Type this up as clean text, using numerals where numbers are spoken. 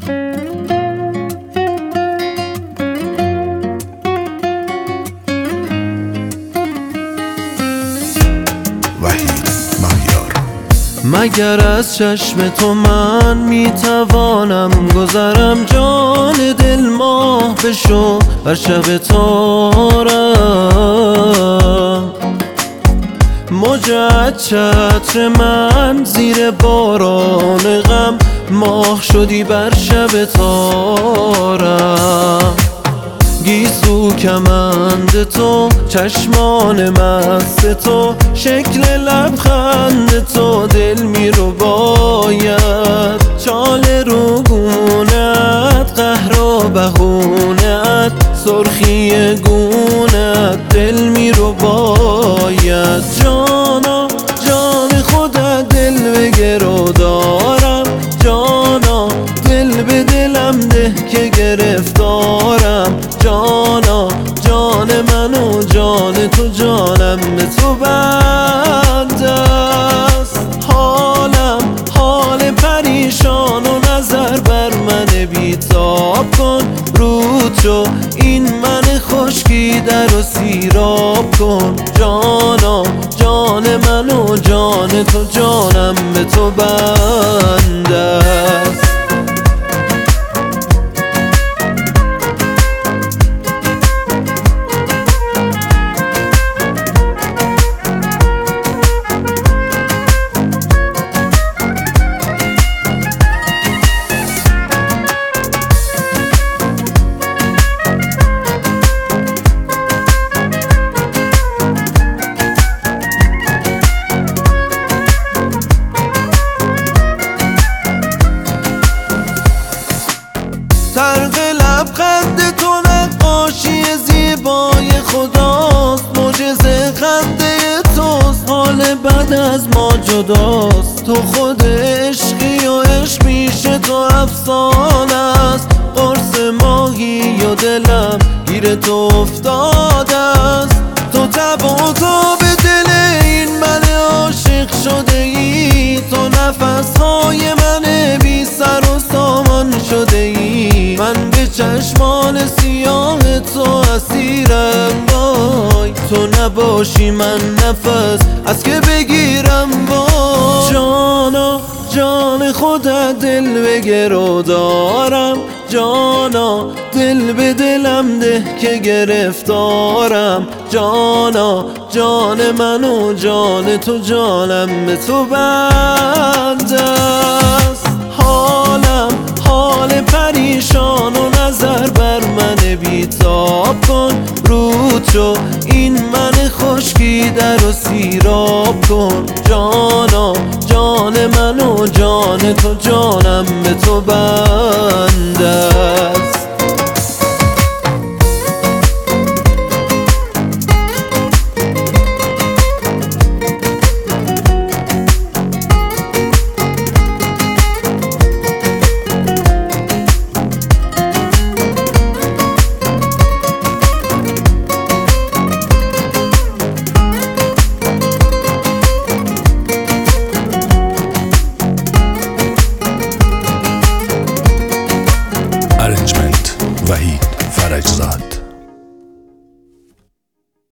مگر از چشم تو من میتوانم گذرم، جان دل ماه بشو بر شب تارم. موج چتر من زیر باران غم، ماه شدی بر شب تارم. گیسو کمند تو، چشمان مست تو، شکل لبخند تو دل می رو باید. چال روگونت، قهر و بهونت، سرخی گونت دل می رو باید. جانا جان خودت دل به گرو دارم، جانا دل به دلم ده که گرفتارم. جانا جان من و جان تو جانم به تو بند است. حالم حال پریشان و نظر بر من بیتاب کن. رود شو این من خشکی در و سیراب کن. جانا جان من و جان تو جانم به تو بند است. طرق لبخند تو نقاشی زیبای خداست. معجزه خنده توست، حال بد از ما جداست. تو خود عشقی و عشق پیش تو افسانه است. قرص ماهی و دلم گیر تو افتاده است. تو تب و تاب دل این من عاشق شده ای. تو نفسهای من بی سر و سامان شده ای. من به چشمان سیاه تو اسیرم، وای تو نباشی من نفس از که بگیرم. وای جانا جان خودت دل به گرو دارم، جانا دل به دلم ده که گرفتارم. جانا جان من و جان تو جانم به تو بند است. حالم حال پریشان و نظر بر من بیتاب کن. رود شو این من خشکی در و سیراب کن. جانا جان من و جان تو جانم به تو بند است.